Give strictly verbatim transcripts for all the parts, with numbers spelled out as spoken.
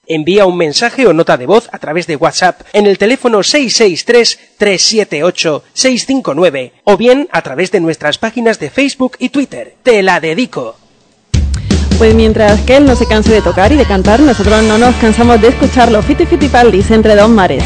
Envía un mensaje o nota de voz a través de WhatsApp en el teléfono seis seis tres, tres siete ocho, seis cinco nueve o bien a través de nuestras páginas de Facebook y Twitter. Te la dedico. Pues mientras que él no se canse de tocar y de cantar, nosotros no nos cansamos de escucharlo. Fiti Fiti Paldis, Entre dos mares.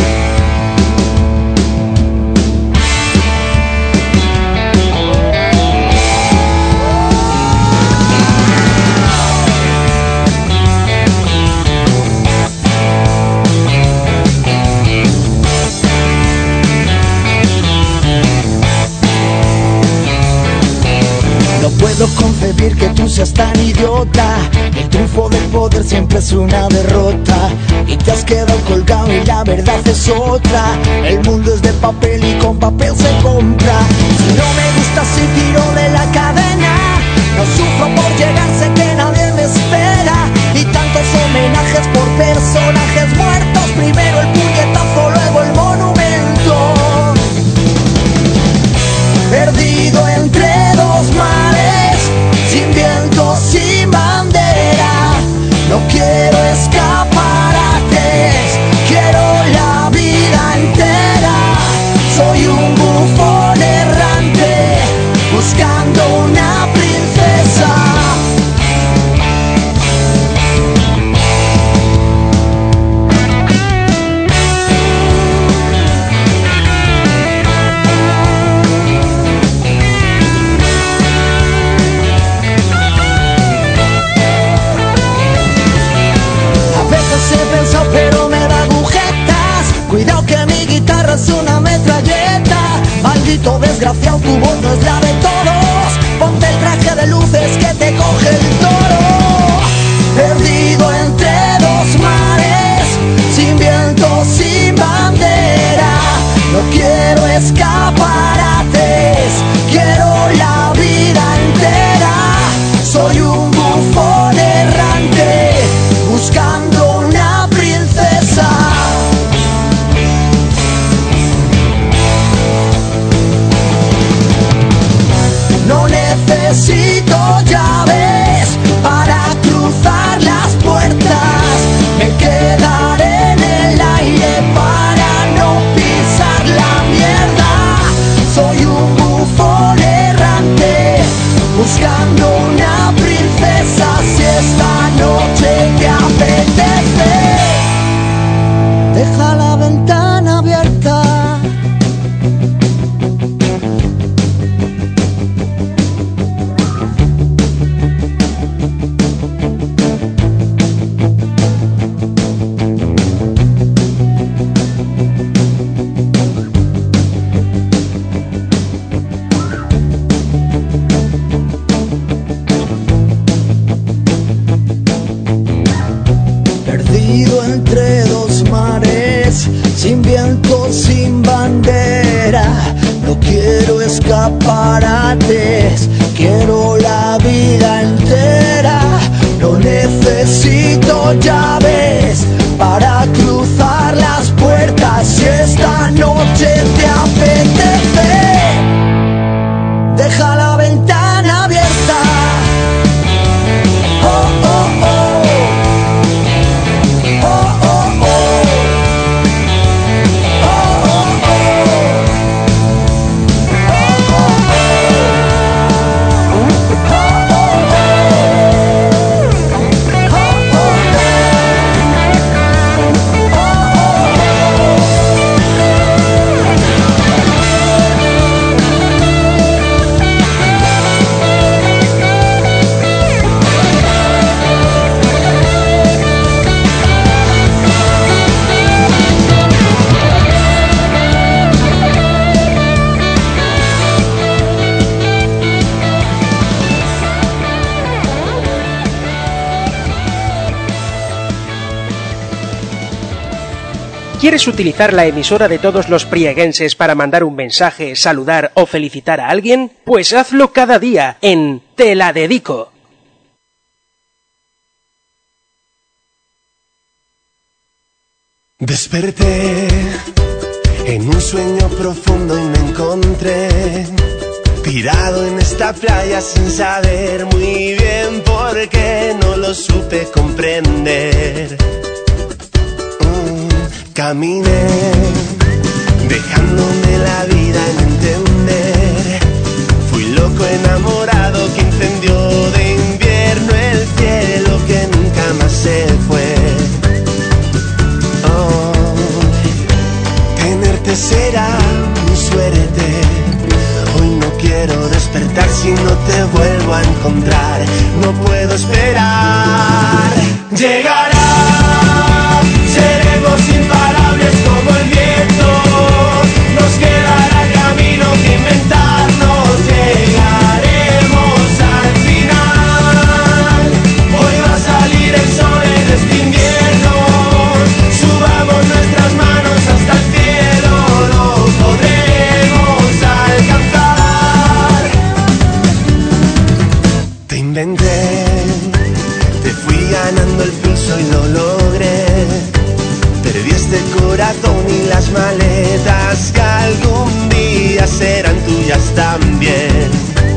puedo concebir que tú seas tan idiota. El triunfo del poder siempre es una derrota. Y te has quedado colgado y la verdad es otra. El mundo es de papel y con papel se compra. Si no me gusta si tiro de la cadena. No sufro por llegar, sé que nadie me espera. Y tantos homenajes por personajes muertos. Primero el puñetazo, luego el monumento. Perdido entre dos mares, sin viento, sin bandera. No quiero escaparates, quiero la vida entera. Soy un bufón errante, buscando una princesa. Pero me da agujetas. Cuidado que mi guitarra es una metralleta. Maldito desgraciado, tu voz no es la de todos. Ponte el traje de luces que te coge el toro. Perdido entre dos mares, sin viento, sin bandera. No quiero escaparates, quiero la vida entera. Soy un bufón errante, buscando una princesa. No necesito llaves para cruzar las puertas. Me quedaré en el aire para no pisar la mierda. Soy un bufón errante, buscando una princesa. Si esta noche te apetece, deja la ventana abierta. Perdido entre dos mares, sin viento, sin bandera. No quiero escaparates, quiero la vida entera. No necesito llaves para cruzar las puertas. Si esta noche te apetece, deja la ventana abierta. Oh, oh, oh. ¿Quieres utilizar la emisora de todos los prieguenses para mandar un mensaje, saludar o felicitar a alguien? Pues hazlo cada día en Te la dedico. Desperté en un sueño profundo y me encontré tirado en esta playa sin saber muy bien por qué, no lo supe comprender. Caminé, dejándome la vida en entender. Fui loco enamorado que incendió de invierno el cielo que nunca más se fue. Oh, tenerte será mi suerte. Hoy no quiero despertar si no te vuelvo a encontrar. No puedo esperar. Llegará, seremos imparables como el viento. Nos quedará camino que inventarnos. Llegaremos al final. Hoy va a salir el sol en este invierno. Subamos nuestras manos hasta el cielo. Lo podremos alcanzar. Te inventé, te fui ganando el pulso y lo logré. Perdí este corazón y las maletas que algún día serán tuyas también.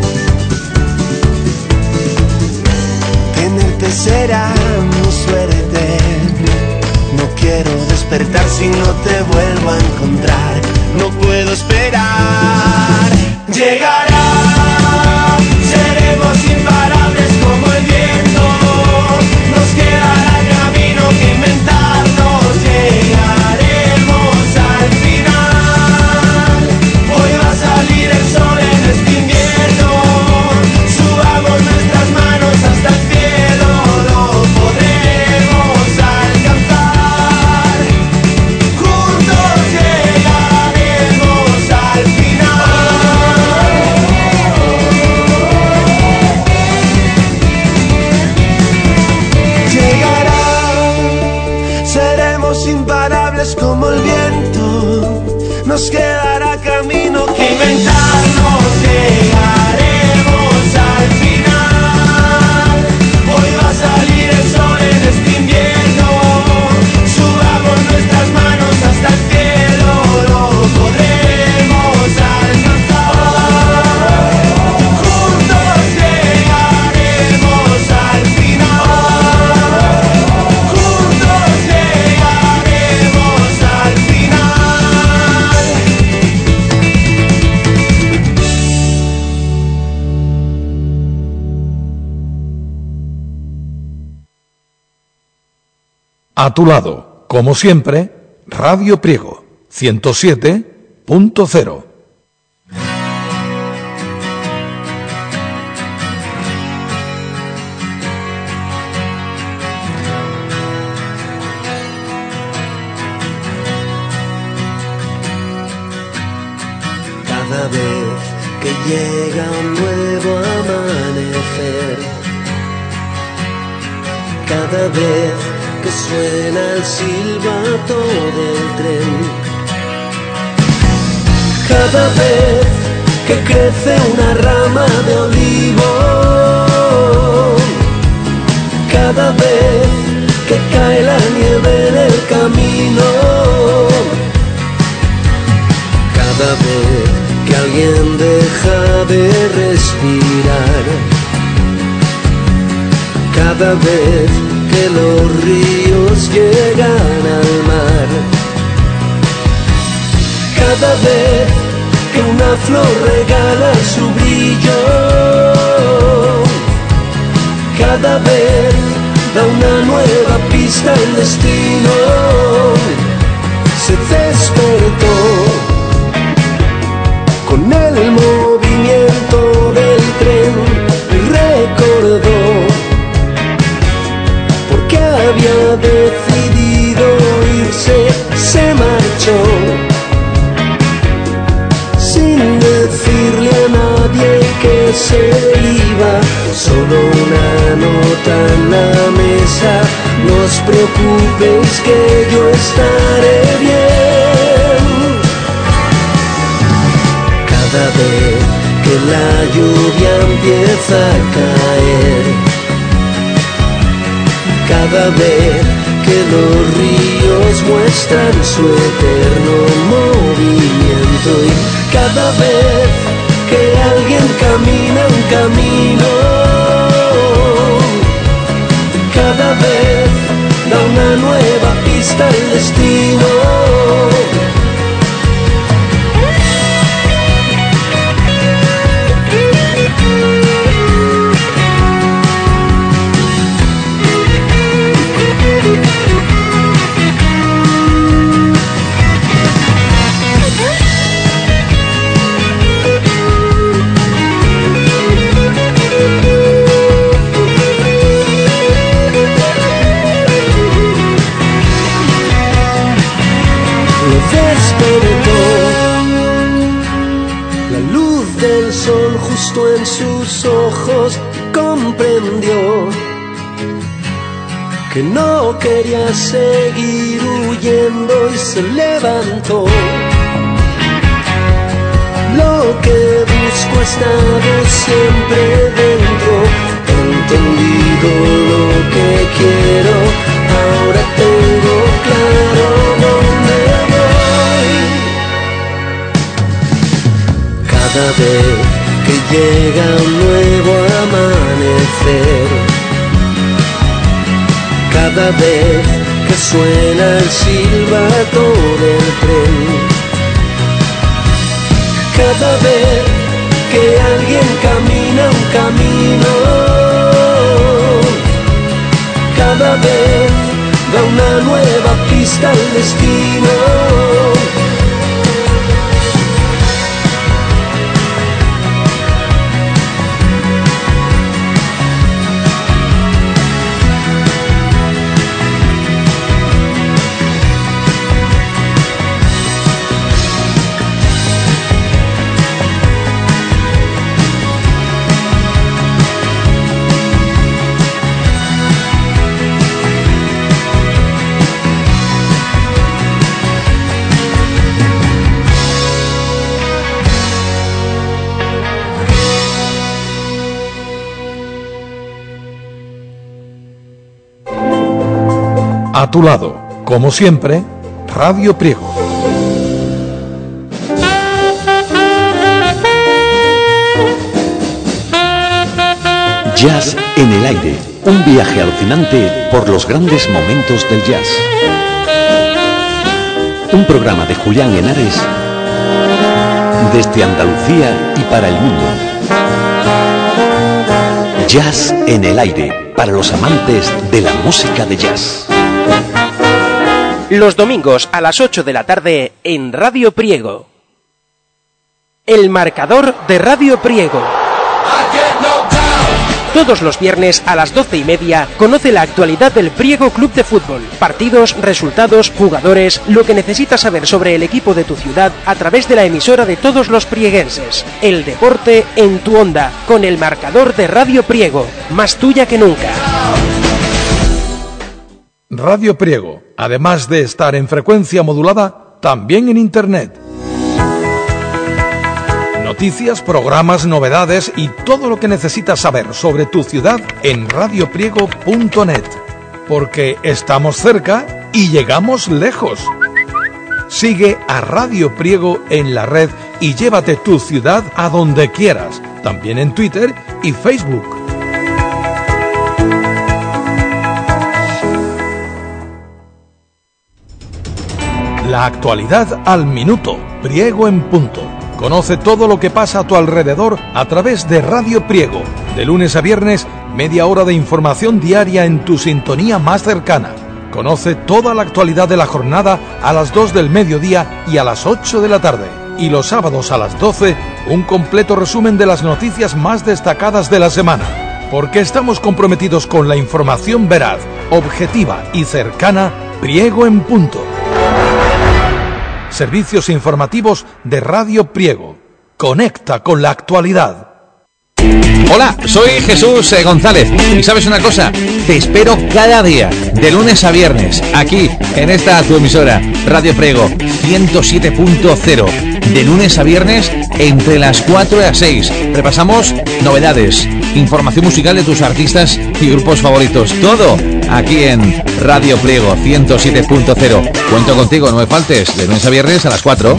Tenerte será mi suerte. No quiero despertar si no te vuelvo a encontrar. No puedo esperar. Llegará, seremos imparables como el viento. Nos quedará camino que inventarnos. Llegaremos al final. Hoy va a salir el sol en este invierno. Subamos nuestras manos hasta el cielo. Lo podremos alcanzar. Juntos llegaremos al final. Llegará, seremos imparables como el viento. Nos quedará camino que inventarnos. Llegaremos al final. Hoy va a salir el sol en este invierno. Subamos nuestras manos hasta el cielo. Lo podremos alcanzar. Juntos llegaremos al final. Juntos llegaremos al final. A tu lado, como siempre, Radio Priego, ciento siete punto cero. Cada vez que llega un nuevo amanecer, cada vez que suena el silbato del tren, cada vez que crece una rama de olivo, cada vez que cae la nieve en el camino, cada vez que alguien deja de respirar, cada vez que los ríos llegan al mar, cada vez que una flor regala su brillo, cada vez da una nueva pista el destino, se despertó con el movimiento del tren y recordó porque había decidido irse, se marchó sin decirle a nadie que se iba, solo una nota en la mesa, no os preocupéis que yo estaré bien. Cada vez que la lluvia empieza a caer, cada vez que los ríos muestran su eterno movimiento y cada vez que alguien camina un camino, cada vez da una nueva pista al destino. despertó. La luz del sol justo en sus ojos comprendió que no quería seguir huyendo y se levantó. Lo que busco ha estado siempre dentro. He entendido lo que quiero, ahora tengo claro dónde voy. Cada vez que llega un nuevo amanecer, cada vez que suena el silbato del tren, cada vez que alguien camina un camino, cada vez da una nueva pista al destino. A tu lado, como siempre, Radio Priego. Jazz en el aire, un viaje alucinante por los grandes momentos del jazz. Un programa de Julián Henares desde Andalucía y para el mundo. Jazz en el aire, para los amantes de la música de jazz. Los domingos a las ocho de la tarde en Radio Priego. El marcador de Radio Priego. Todos los viernes a las doce y media conoce la actualidad del Priego Club de Fútbol. Partidos, resultados, jugadores, lo que necesitas saber sobre el equipo de tu ciudad a través de la emisora de todos los prieguenses. El deporte en tu onda, con el marcador de Radio Priego. Más tuya que nunca. Radio Priego, además de estar en frecuencia modulada, también en Internet. Noticias, programas, novedades y todo lo que necesitas saber sobre tu ciudad en radio priego punto net. Porque estamos cerca y llegamos lejos. Sigue a Radio Priego en la red y llévate tu ciudad a donde quieras, también en Twitter y Facebook. La actualidad al minuto, Priego en punto. Conoce todo lo que pasa a tu alrededor a través de Radio Priego. De lunes a viernes, media hora de información diaria en tu sintonía más cercana. Conoce toda la actualidad de la jornada a las dos del mediodía y a las ocho de la tarde. Y los sábados a las doce, un completo resumen de las noticias más destacadas de la semana. Porque estamos comprometidos con la información veraz, objetiva y cercana. Priego en punto. Servicios informativos de Radio Priego. Conecta con la actualidad. Hola, soy Jesús eh, González. Y ¿sabes una cosa? Te espero cada día, de lunes a viernes, aquí, en esta tu emisora, Radio Priego ciento siete punto cero. De lunes a viernes, entre las cuatro y las seis. Repasamos novedades, información musical de tus artistas y grupos favoritos. Todo aquí en Radio Priego ciento siete punto cero. Cuento contigo, no me faltes, de lunes a viernes a las cuatro.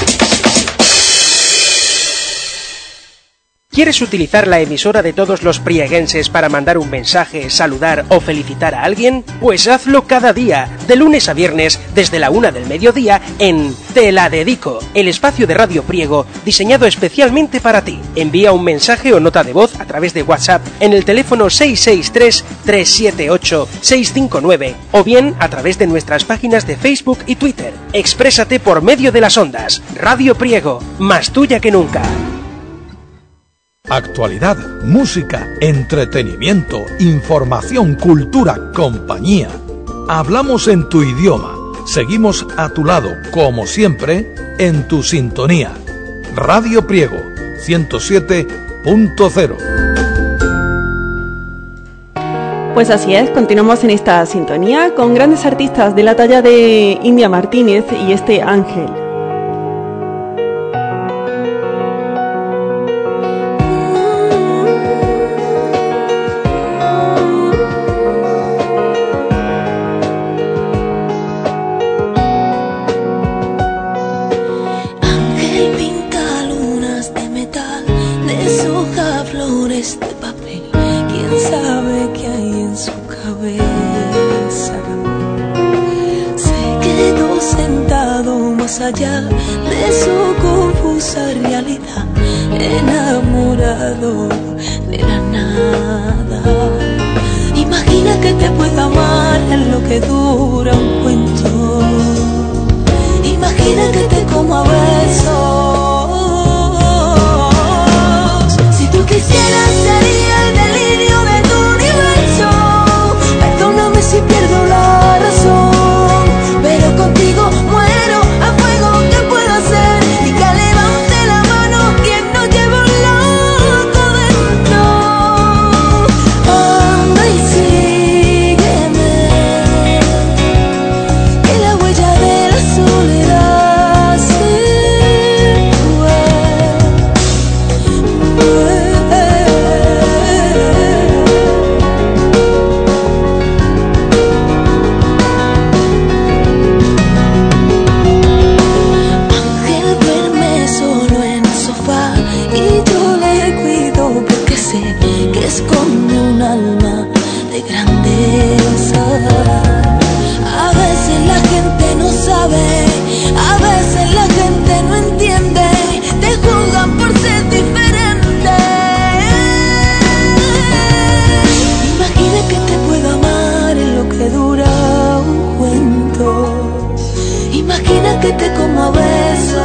¿Quieres utilizar la emisora de todos los prieguenses para mandar un mensaje, saludar o felicitar a alguien? Pues hazlo cada día, de lunes a viernes, desde la una del mediodía, en Te la Dedico, el espacio de Radio Priego diseñado especialmente para ti. Envía un mensaje o nota de voz a través de WhatsApp en el teléfono seis seis tres, tres siete ocho, seis cinco nueve o bien a través de nuestras páginas de Facebook y Twitter. Exprésate por medio de las ondas. Radio Priego, más tuya que nunca. Actualidad, música, entretenimiento, información, cultura, compañía. Hablamos en tu idioma, Seguimos a tu lado, como siempre, en tu sintonía. Radio Priego, ciento siete punto cero. Pues así es, continuamos en esta sintonía con grandes artistas de la talla de India Martínez y este Ángel. Allá de su confusa realidad, enamorado de la nada. Imagina que te puedo amar en lo que dura un cuento. Imagina que te como a besos. Si tú quisieras sería el delirio de tu universo. Perdóname si pierdo la razón, pero contigo muero. Que te como a besos.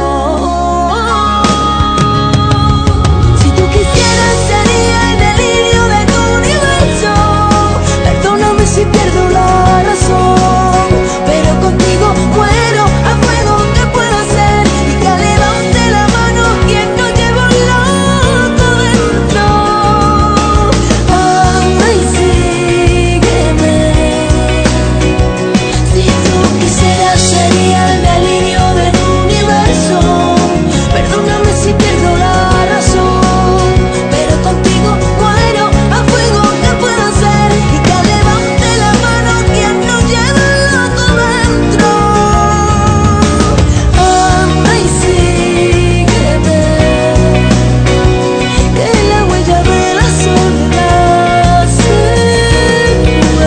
Si tú quisieras sería el delirio de tu universo. Perdóname si pierdo la razón, pero contigo muero a fuego. ¿Qué puedo hacer? Y que levante la mano quien no llevo loco dentro. Anda y sígueme. Si tú quisieras sería el delirio. Perdóname si pierdo la razón, pero contigo muero a fuego. ¿Qué puedo hacer? Y que levante la mano quien no lleva loco dentro. Anda y sígueme, que la huella de la soledad se ve.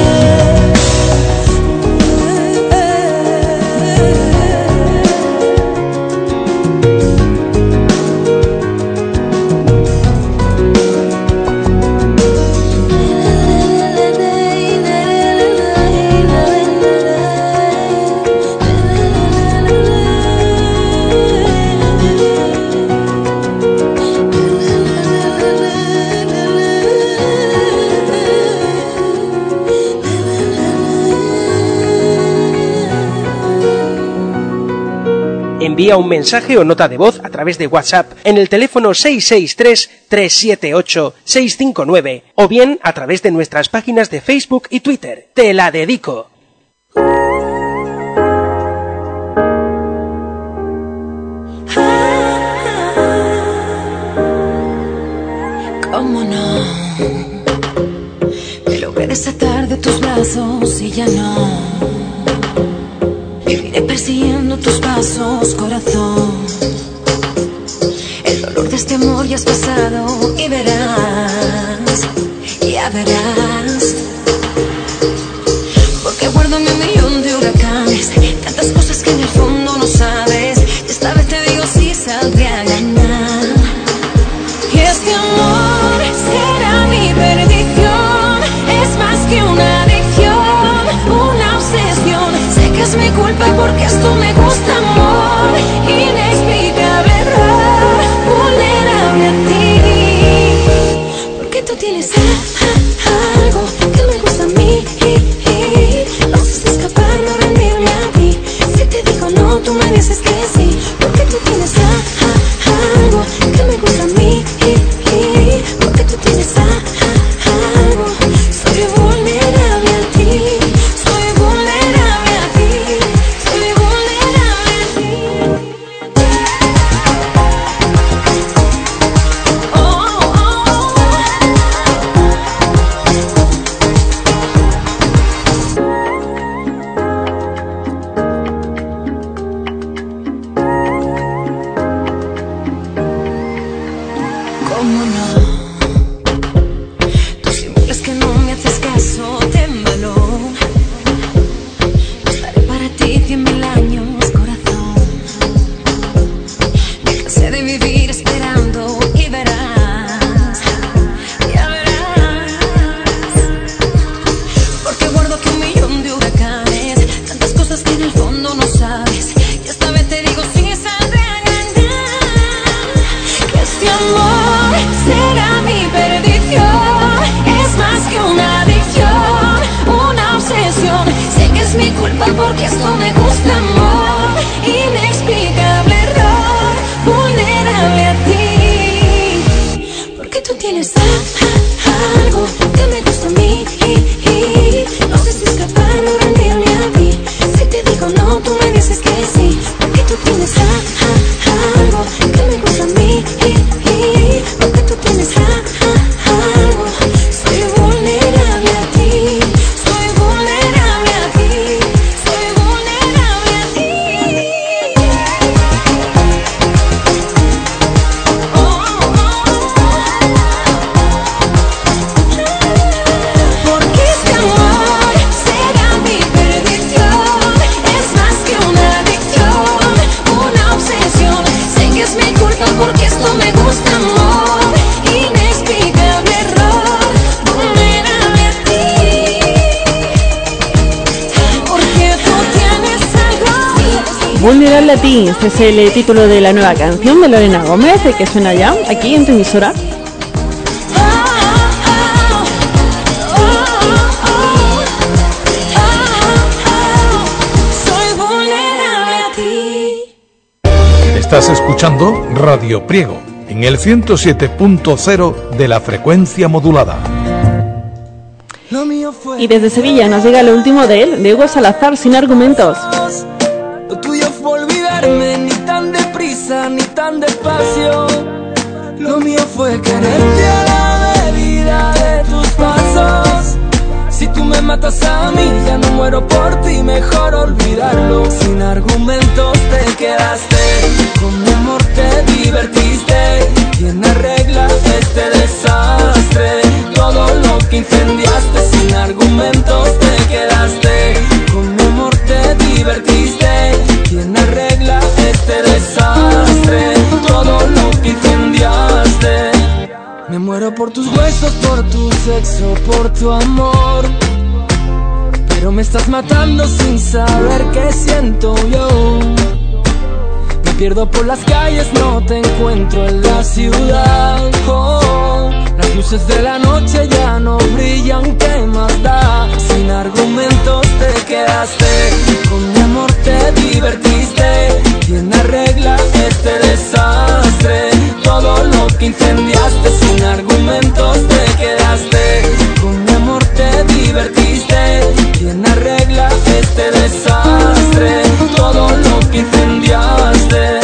Envía un mensaje o nota de voz a través de WhatsApp en el teléfono seis seis tres, tres siete ocho, seis cinco nueve o bien a través de nuestras páginas de Facebook y Twitter. Te la dedico. ¿Cómo no? Me logré desatar de tus brazos y ya no. Iré persiguiendo tus pasos, corazón. El dolor de este amor ya has pasado y verás, ya verás. Porque guardo mi millón de huracanes, tantas cosas que en el fondo no sabes. Y esta vez te digo si saldré a ganar. Y este amor será mi perdición, es más que una adicción, una obsesión. Sé que es mi culpa porque esto me gusta, amor. Inexplicable error, vulnerable a ti. Porque tú tienes algo que me gusta a mí. No sé escapar, no rendir. culpa porque esto me gusta, amor. Inexplicable error, vulnerable a ti. Porque tú tienes a, a, algo que me gusta a mí. No sé si escapar o rendirme a mí. Si te digo no, tú me dices que sí. Porque tú tienes a, a, algo que me gusta a mí. Porque tú tienes a, a, algo. Soy vulnerable a ti. Soy vulnerable a ti. Soy vulnerable a ti. Oh, oh, oh. Porque este amor será mi perdición. Es más que una adicción, una obsesión. Sé que es mi culpa porque esto me gusta, amor. Inexplicable error, vulnerable a ti. Porque tú tienes algo. Vulnerable a ti, este es el título de la nueva canción de Lorena Gómez, de que suena ya aquí en tu emisora. Soy vulnerable a ti. Estás escuchando Radio Priego en el ciento siete punto cero de la frecuencia modulada. Lo mío fue Y desde Sevilla nos llega lo último de él, de Hugo Salazar, Sin Argumentos. lo tuyo fue olvidarme, ni tan deprisa, ni tan despacio. Lo mío fue quererte a la medida de tus pasos. Si tú me matas a mí, ya no muero por ti, mejor olvidarlo. Sin argumentos te quedaste, con mi amor te divertiste. ¿Quién arregla este desastre? Todo lo que incendiaste, sin argumentos te quedaste. Con mi amor te divertiste. ¿Quién arregla este desastre? Todo lo que incendiaste. Me muero por tus huesos, por tu sexo, por tu amor. Pero me estás matando sin saber qué siento yo. Me pierdo por las calles, no te encuentro en la ciudad. Oh, las luces de la noche ya no brillan, ¿qué más da? Sin argumentos te quedaste, con mi amor te divertiste. ¿Quién arregla este desastre? Todo lo que incendiaste, sin argumentos te quedaste. Con mi amor te divertiste. ¿Quién arregla este desastre? Todo lo que incendiaste.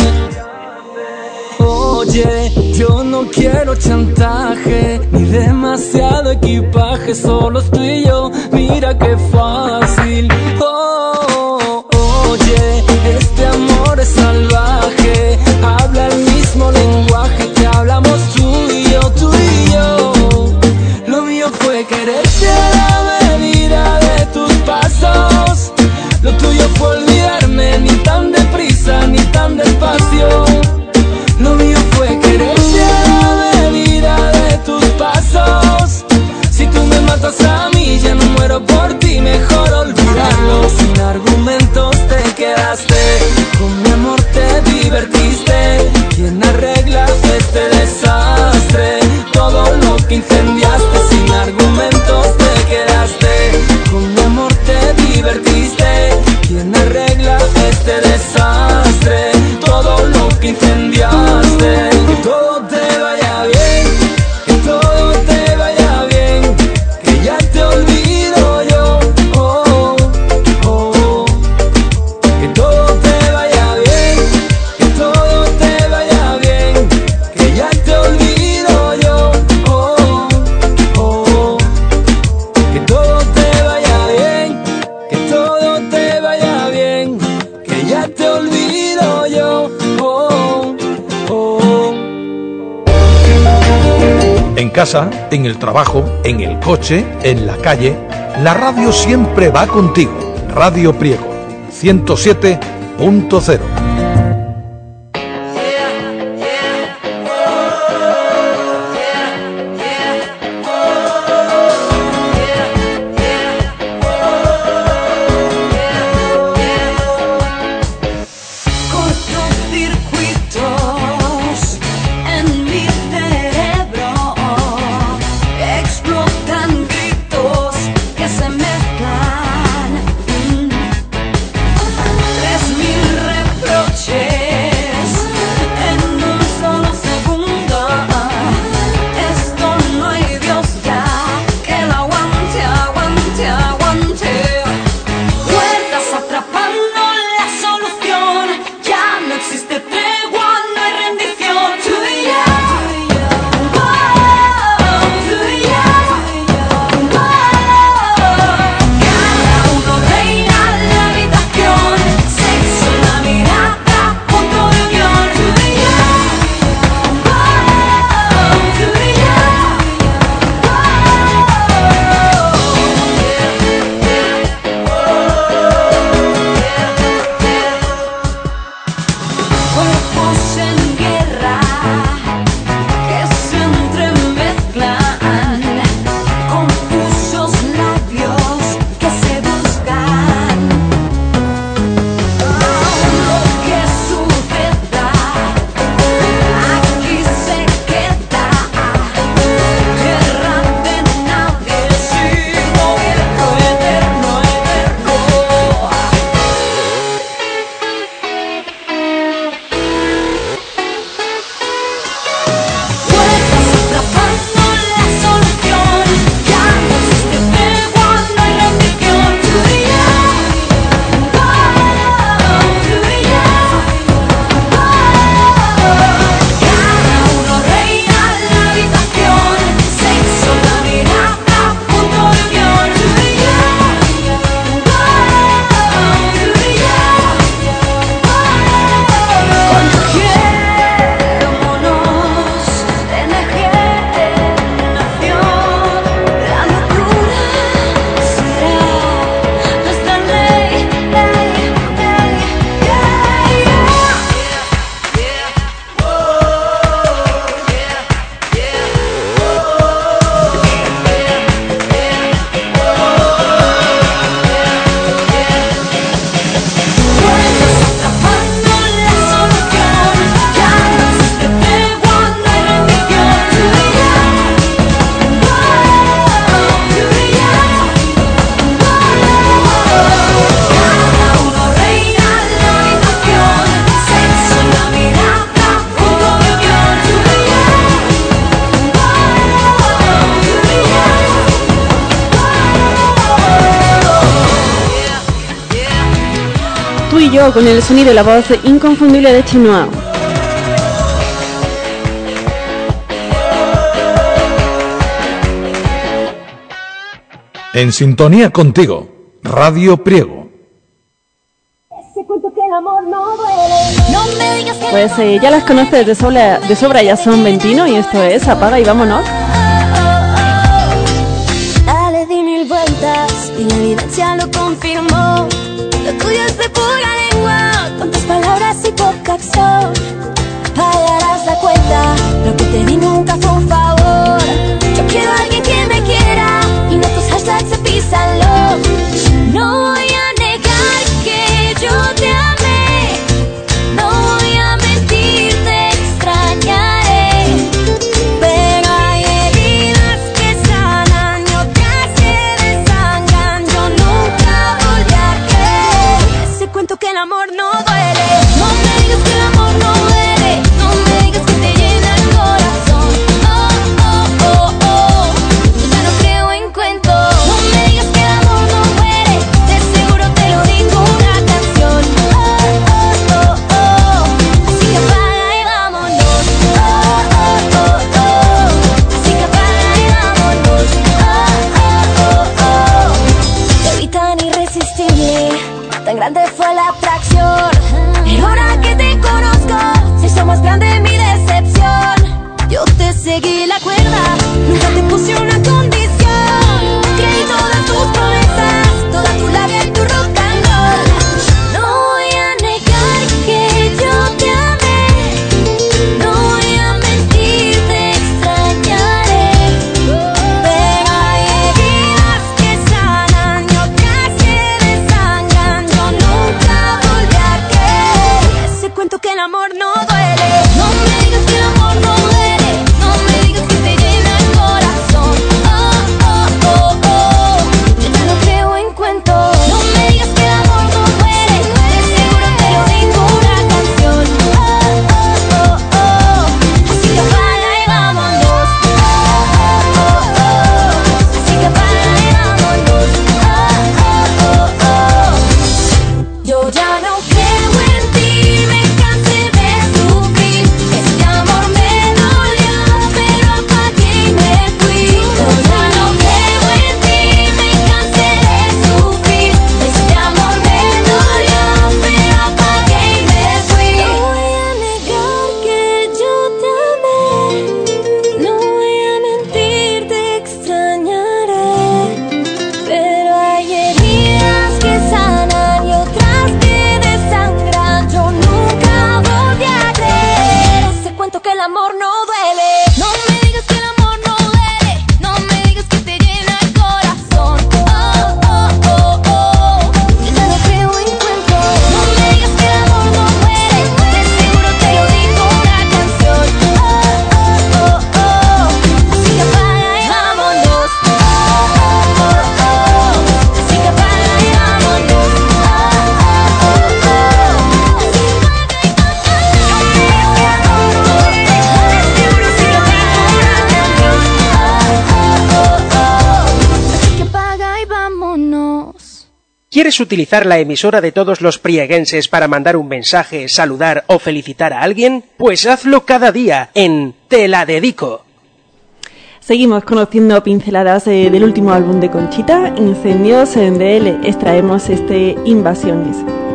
Oye, yo no quiero chantaje ni demasiado equipaje, solo estoy yo, mira qué fácil. Oh, oye, este amor es salvaje, habla el mismo lenguaje que hablamos tú y yo, tú y yo. Lo mío fue quererte a la medida de tus pasos. Lo tuyo fue olvidarme, ni tan deprisa, ni tan despacio. Lo mío fue quererte a la medida de tus pasos. Si tú me matas a mí, ya no muero por ti, mejor olvidarlo. Sin argumentos te quedaste, con mi amor te divertiste. ¿Quién arregla este desastre? Todo lo que incendiaste, sin argumentos te quedaste. Con mi amor te divertiste. ¿Quién arregla este desastre? Todo lo que incendiaste. Que todo te vaya bien, que todo te vaya bien, que ya te olvido yo. Oh, oh, oh. Que todo te vaya bien, que todo te vaya bien, que ya te olvido yo. Oh, oh, oh. Que todo te vaya bien, que todo te vaya bien, que ya te olvido yo. Oh, oh. En casa, en el trabajo, en el coche, en la calle, la radio siempre va contigo. Radio Priego, ciento siete punto cero. Cortocircuitos en mi cerebro, explotan gritos que se mezclan. Mm. Tú y yo, con el sonido y la voz inconfundible de Chenoa. En sintonía contigo, Radio Priego. Pues eh, ya las conoces de sobra, de sobra, ya son Ventino y esto es Apaga y Vámonos. Dale, di mil vueltas y la evidencia lo confirmó. Lo tuyo es de pura lengua, con tus palabras y poca acción. Pagarás la cuenta, lo que te di nunca fue un favor. Yo quiero a alguien que me quiera y no tus hashtags se pisan love. No voy a negar que yo te amé, no voy a mentir, te extrañaré, pero hay heridas que sanan y otras que desangran. Yo nunca voy a creer ese cuento que el amor no duele. No me digas que el amor no duele, no me digas que te llena el corazón. Oh, oh, oh, oh, yo ya no creo en cuentos. No me digas que el amor no muere, de seguro te lo dijo una canción. Oh, oh, oh, oh, así que apaga y vámonos. Oh, oh, oh, oh, así que apaga y vámonos. Oh, oh, oh, oh, te vi tan irresistible, tan grande fue la atracción. Pero ahora que te conozco, se hizo más grande mi decepción. Yo te seguí la cuerda, nunca te puse una condición. Creí todas tus promesas, toda tu labia y tu rock and roll. No voy a negar que yo te amé, no voy a mentir, te extrañaré, pero hay heridas que sanan y otras que desangran. Yo nunca volví a creer ese cuento que el amor no duele. No me digas que el amor no duele, no me digas que te llena el corazón. Oh, oh, oh, oh, yo ya no creo en cuentos. No me digas que el amor no muere, de seguro te lo dijo una canción. Oh, oh, oh, oh, así que apaga y vámonos. Oh, oh, oh, oh, así que apaga y vámonos. Oh, oh, oh, oh, yo ya no creo en ti, me cansé de sufrir. Este amor me dolió, pero apagué y me fui. Yo ya no creo en ti, me cansé de sufrir. Este amor me dolió, pero apagué y me fui. No voy a negar que yo te amé, no voy a mentir, te extrañaré, pero hay heridas que sanan y otras que desangran. Yo nunca volví a creer ese cuento que el amor no duele. No me digas que el amor no duele, no me digas que te llena el corazón. Oh, oh, oh, oh, yo ya no creo en cuentos. No me digas que el amor no muere, de seguro te lo dijo una canción. Oh, oh, oh, oh, así que apaga y vámonos. Oh, oh, oh, oh, así que apaga y vámonos. Oh, oh, oh, oh, así que apaga y vámonos. No me digas que el amor no duele, de seguro sí lo dijo una canción. Oh, oh, oh, oh, así que apaga y vámonos. ¿Quieres utilizar la emisora de todos los prieguenses para mandar un mensaje, saludar o felicitar a alguien? Pues hazlo cada día en Te la dedico. Seguimos conociendo pinceladas eh, del último álbum de Conchita, Incendios. En de él extraemos este Invasiones.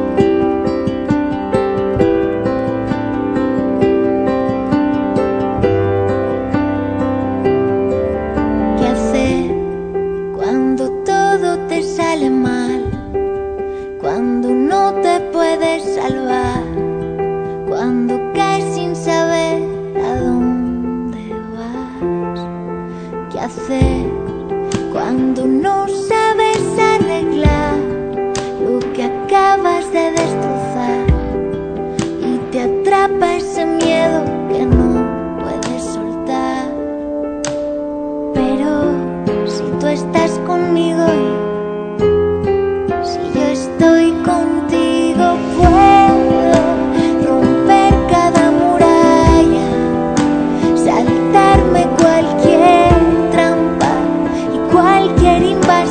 ¿Qué hacer cuando todo te sale mal? Cuando no te puedes salvar, cuando caes sin saber a dónde vas. ¿Qué hacer cuando no sabes arreglar lo que acabas de destrozar y te atrapa ese miedo que no puedes soltar? Pero si tú estás conmigo y si yo estoy contigo, puedo romper cada muralla, saltarme cualquier trampa y cualquier invasión.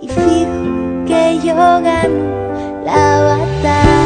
y fijo que yo gano la batalla.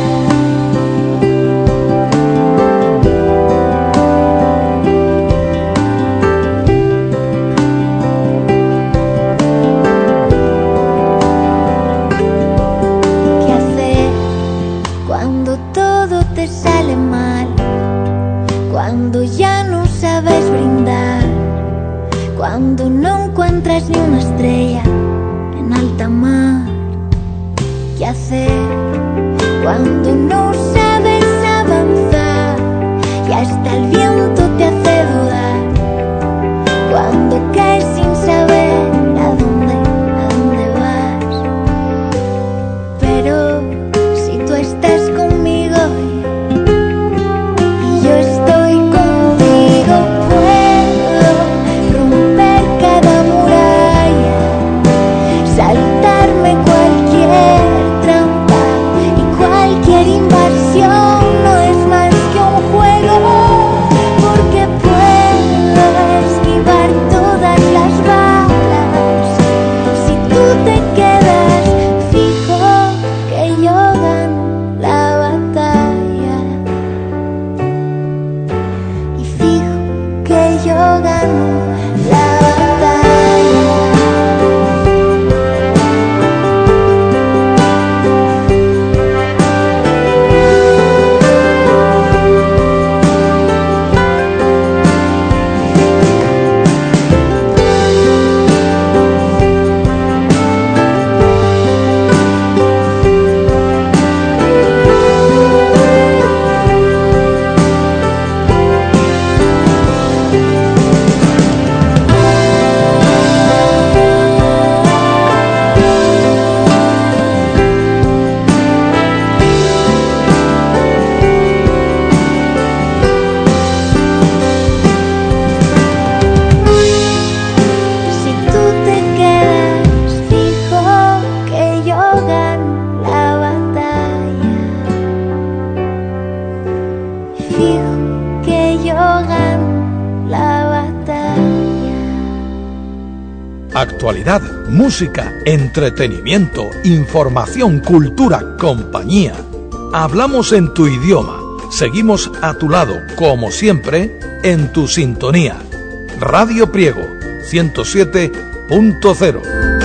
Te sale mal, cuando ya no sabes brindar, cuando no encuentras ni una estrella en alta mar. ¿Qué hacer cuando no sabes avanzar y hasta el viento te hace dudar? Cuando caes sin saber a dónde, a dónde vas. Pero si tú estás conmigo y yo estoy contigo, puedo romper cada muralla, saltarme cualquier trampa y cualquier invasión. No es más que un juego, porque puedo esquivar todas las balas. Si tú te quedas fijo que yo gano la batalla, y fijo que yo gano la batalla. Si tú te quedas fijo que yo gano la batalla, fijo que yo gano la batalla. Actualidad, música, entretenimiento, información, cultura, compañía. Hablamos en tu idioma. Seguimos a tu lado, como siempre, en tu sintonía. Radio Priego, ciento siete punto cero.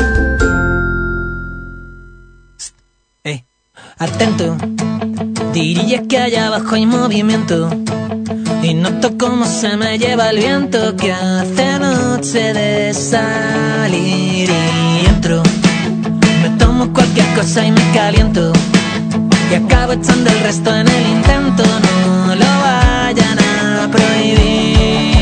Eh, atento, diría que allá abajo hay movimiento y noto cómo se me lleva el viento, que hace noche de salir y entro, me tomo cualquier cosa y me caliento y acabo echando el resto en el intento. No lo vayan a prohibir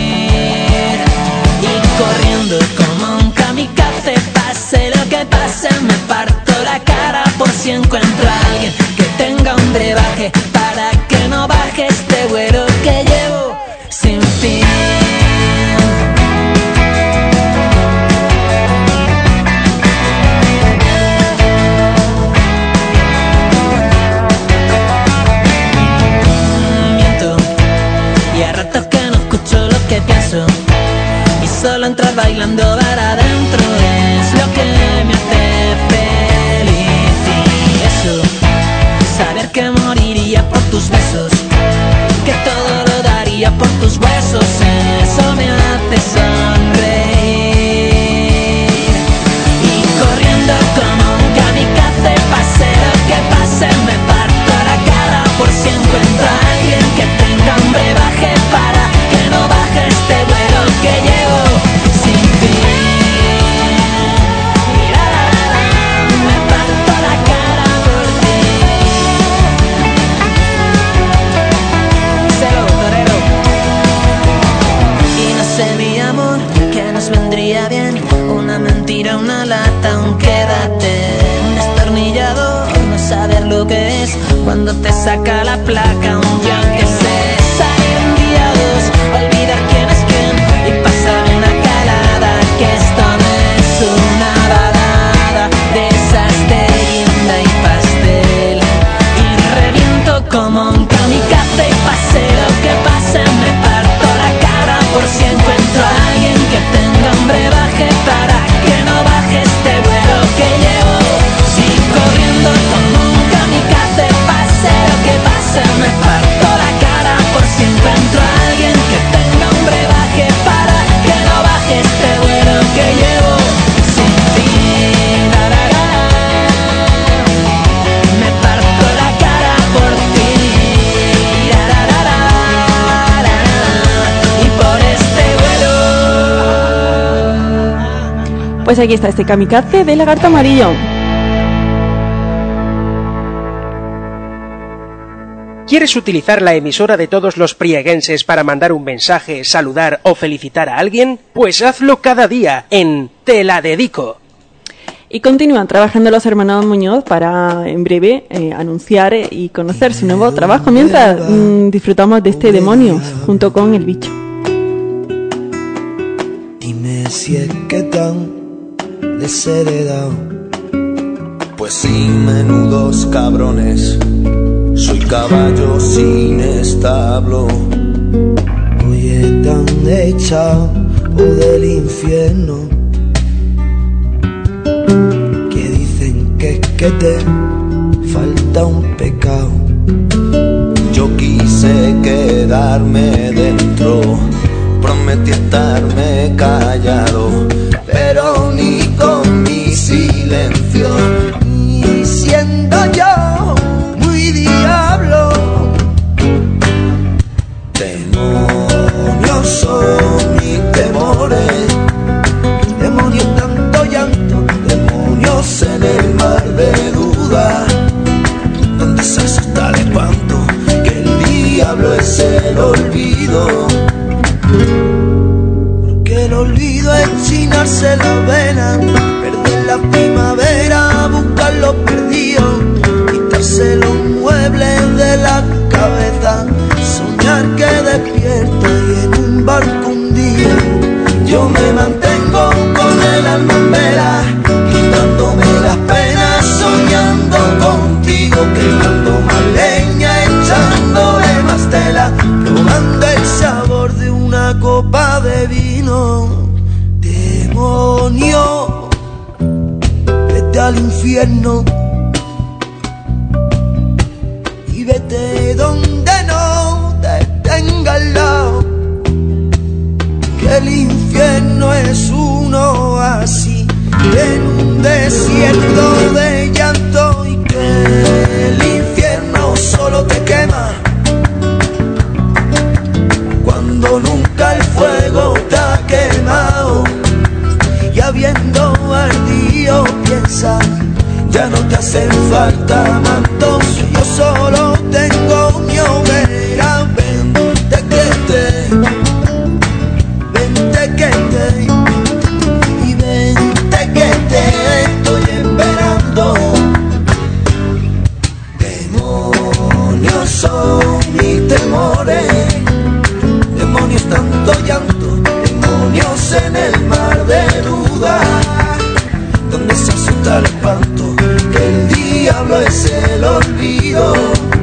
y corriendo como un kamikaze, pase lo que pase, me parto la cara por si encuentro a alguien que tenga un brebaje para que no baje este güero que llevo sin fin. Miento y a ratos que no escucho lo que pienso y solo entrar bailando para adentro es lo que me hace feliz. Y eso, saber que moriría por tus besos, que todo lo daría por tus huesos, eso me hace sonreír. Y corriendo como un kamikaze, pase lo que pase, me parto la cara por si encuentro a alguien que tenga un brebaje para que no baje este vuelo que llevo sin fin. La, la, la, la, me parto la cara por ti. Celo, torero. Y no sé, mi amor, que nos vendría bien una mentira, una lata, un quédate, un destornillador, no saber lo que es cuando te saca la placa, un yo que sé, salir un día o dos, olvidar quién es quién y pasar una calada, que esto no es una balada de esas de guinda y pastel. Y reviento como un kamikaze y pase lo que pase, me parto la cara por si encuentro a alguien que tenga un brebaje para que no baje este vuelo que Pues aquí está este kamikaze de Lagarto Amarillo. ¿Quieres utilizar la emisora de todos los prieguenses para mandar un mensaje, saludar o felicitar a alguien? Pues hazlo cada día en Te la dedico. Y continúan trabajando los hermanos Muñoz para en breve eh, anunciar y conocer su nuevo trabajo mientras mmm, disfrutamos de este Demonios junto con El Bicho. Dime si es que tan desheredado, pues sin menudos cabrones, soy caballo sin establo. Oye, tan echado del infierno, que dicen que es que te falta un pecado. Yo quise quedarme dentro, prometí estarme callado, pero ni con mi silencio, y siendo yo muy diablo, demonios son mis temores, demonios tanto llanto, demonios en el mar de duda, donde se asusta el espanto, que el diablo es el olvido. Porque el olvido es chinarse la vena, perder la primavera, buscar lo perdido, quitarse los muebles de la cabeza, soñar que despierta y en un barco un día yo me mantengo con el alma en vela, quitándome las penas, soñando contigo, quemando más leña, echándole más tela, probando el sabor de una copa de vino. Demonio, vete al infierno y vete donde no te tenga al lado, que el infierno es un oasis en un desierto de llanto, y que el infierno solo te quema cuando nunca el fuego te ha quemado, y habiendo ardido piensa, ya no te hacen falta mantos, yo solo tengo mi hoguera. Vente que te, vente que te, y vente que te estoy esperando. Demonios son mis temores, demonios tanto llanto, demonios en el mar de duda, donde se asusta el espanto, que el diablo es el olvido.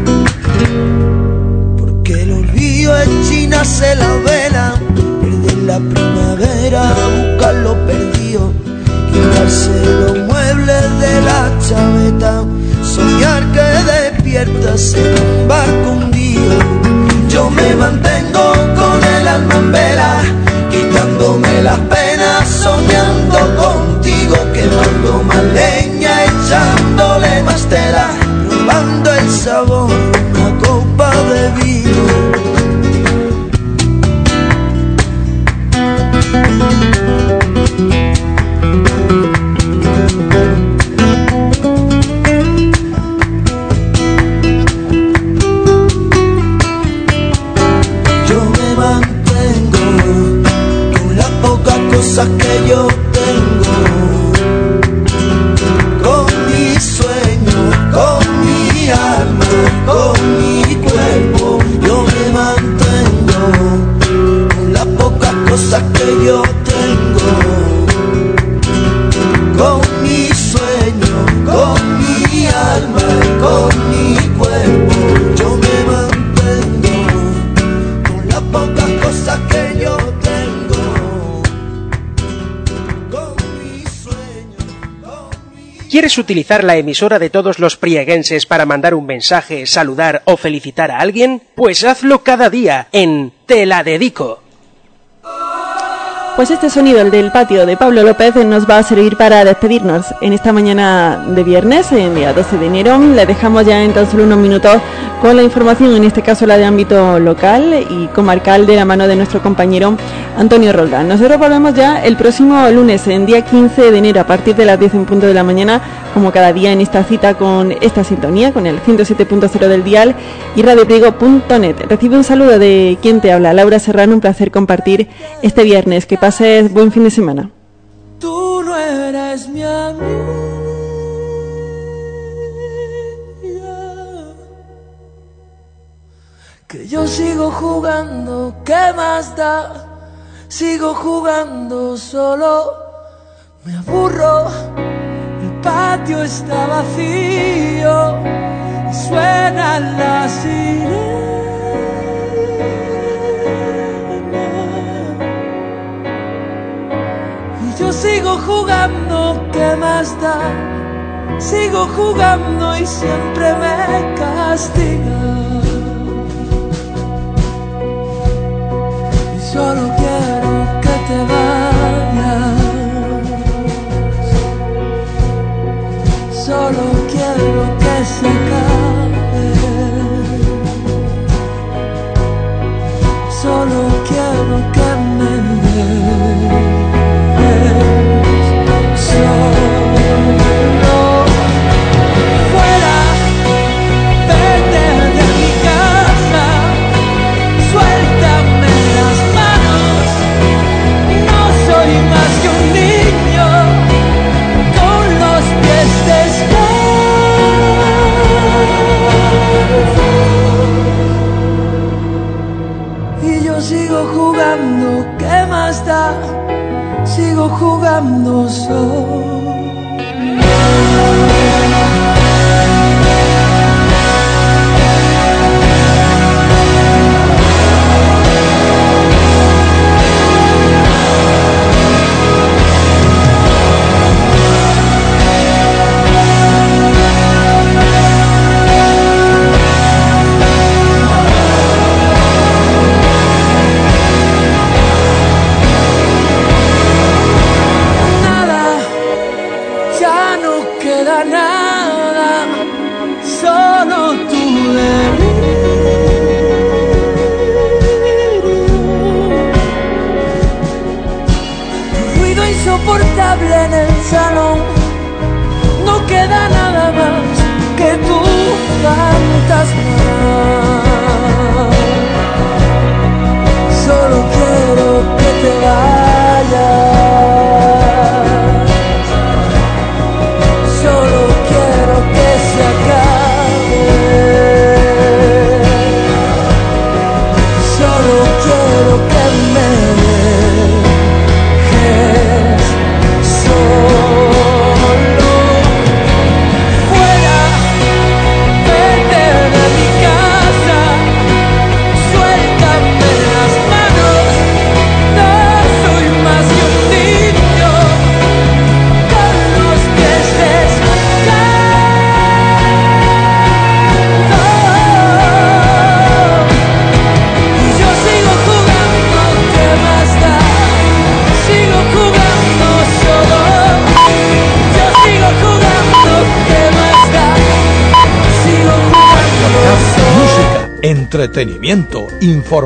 Porque el olvido es chinarse la vela, perder la primavera, buscar lo perdido, quitarse los muebles de la chaveta, soñar que despiertas en un barco un día. Yo me mantengo con el alma en vela, quitándome las penas, soñando contigo, quemando más leña, echándole más tela, probando el sabor de una copa de vino. Yo me mantengo con las pocas cosas que yo tengo, con mi sueño, con mi alma, con mi cuerpo. Yo me mantengo con las pocas cosas que yo tengo, con mi sueño, con mi alma, con mi cuerpo. Yo me mantengo con las pocas cosas que yo tengo, con mi sueño, con mi... ¿Quieres utilizar la emisora de todos los prieguenses para mandar un mensaje, saludar o felicitar a alguien? Pues hazlo cada día en Te la dedico. Pues este sonido, el del patio de Pablo López, nos va a servir para despedirnos en esta mañana de viernes, en día doce de enero. Le dejamos ya en tan solo unos minutos con la información, en este caso la de ámbito local y comarcal, de la mano de nuestro compañero Antonio Roldán. Nosotros volvemos ya el próximo lunes, en día quince de enero, a partir de las diez en punto de la mañana, como cada día en esta cita con esta sintonía, con el ciento siete punto cero del dial y radio priego punto net. Recibe un saludo de quien te habla, Laura Serrano. Un placer compartir este viernes. Que pases buen fin de semana. Tú no eres mi amiga, que yo sigo jugando, ¿qué más da? Sigo jugando solo, me aburro, el patio está vacío y suenan las sirenas. Yo sigo jugando, ¿qué más da? Sigo jugando y siempre me castiga. Y solo quiero que te vayas. Solo quiero que se acabe. Solo quiero que me des. Sigo jugando, ¿qué más da? Sigo jugando solo. En el salón no queda nada más que tu fantasma. Solo quiero que te vayas. Solo quiero que se acabe. Solo quiero que me entretenimiento, información.